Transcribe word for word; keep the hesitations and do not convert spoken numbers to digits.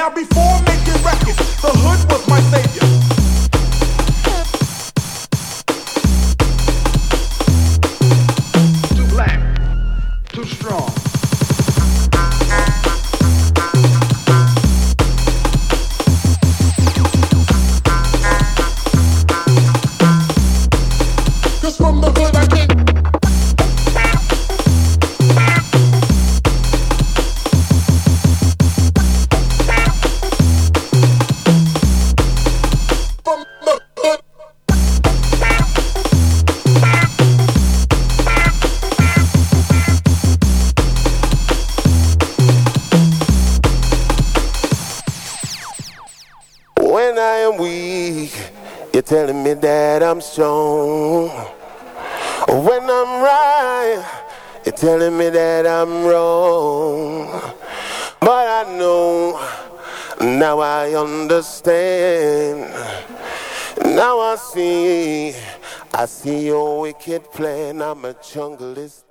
Now before making records, the hood was my savior. Too black, too strong. Cause from the hood I came. When I am weak, you're telling me that I'm strong. When I'm right, you're telling me that I'm wrong. But I know, now I understand. Now I see, I see your wicked plan. I'm a junglist.